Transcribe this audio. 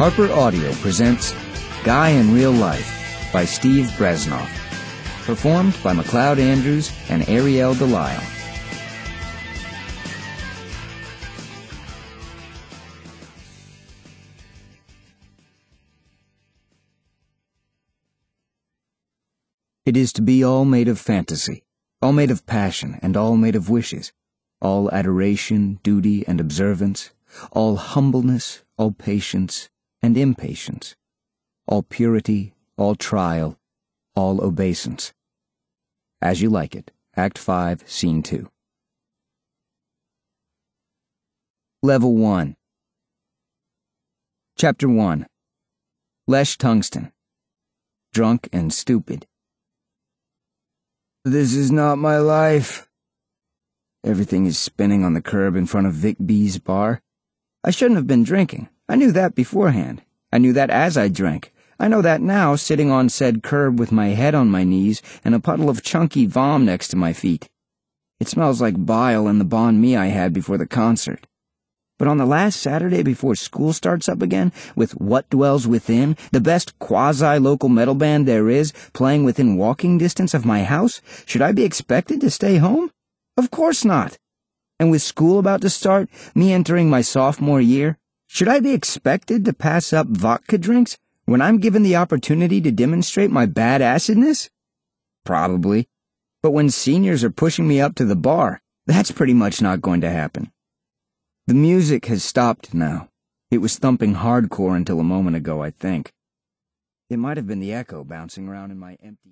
Harper Audio presents Guy in Real Life by Steve Bresnoff. Performed by McLeod Andrews and Ariel Delisle. It is to be all made of fantasy, all made of passion, and all made of wishes, all adoration, duty, and observance, all humbleness, all patience, and impatience, all purity, all trial, all obeisance. As You Like It, Act 5, Scene 2. Level 1. Chapter 1. Lesh Tungsten. Drunk and stupid. This is not my life. Everything is spinning on the curb in front of Vic B's bar. I shouldn't have been drinking. I knew that beforehand. I knew that as I drank. I know that now, sitting on said curb with my head on my knees and a puddle of chunky vom next to my feet. It smells like bile and the banh mi I had before the concert. But on the last Saturday before school starts up again, with What Dwells Within, the best quasi-local metal band there is, playing within walking distance of my house, should I be expected to stay home? Of course not. And with school about to start, me entering my sophomore year, should I be expected to pass up vodka drinks when I'm given the opportunity to demonstrate my bad acidness? Probably. But when seniors are pushing me up to the bar, that's pretty much not going to happen. The music has stopped now. It was thumping hardcore until a moment ago, I think. It might have been the echo bouncing around in my empty